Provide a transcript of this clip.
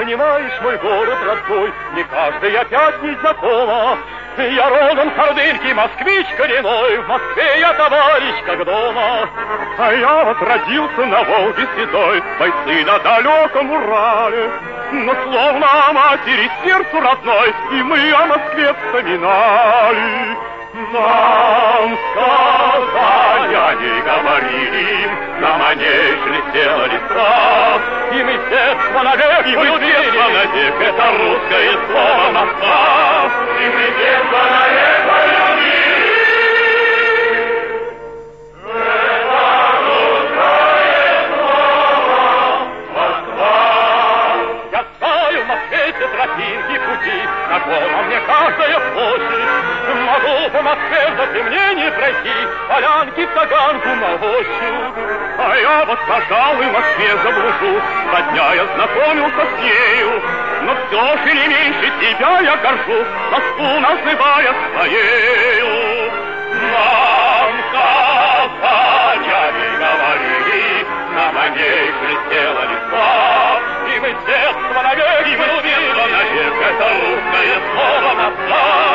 понимаешь, мой город родной, не каждый опять незнакома. Я родом Ходынки, москвич коренной, в Москве я товарищ как дома. А я вот родился на Волге седой, бойцы на далеком Урале. Но словно о матери сердцу родной, и мы о Москве вспоминали. Нам сказания не говорили, нам о ней шелестела листва. И мы с детства навек полюбили, это русское слово Москва. И мы с детства навек полюбили, это русское слово Москва. Я знаю в Москве все тропинки пути, знакома мне каждая площадь. Могу по Москве в затемнении пройти, полянки в таганку молощу. А я вот, пожалуй, в Москве заблужу, со дня я знакомился с нею. Но все же не меньше тебя я горжусь, Москву называя своею. Нам сказания не говорили, нам о ней шелестела листва. И мы с детства навек полюбили, это русское слово Москва.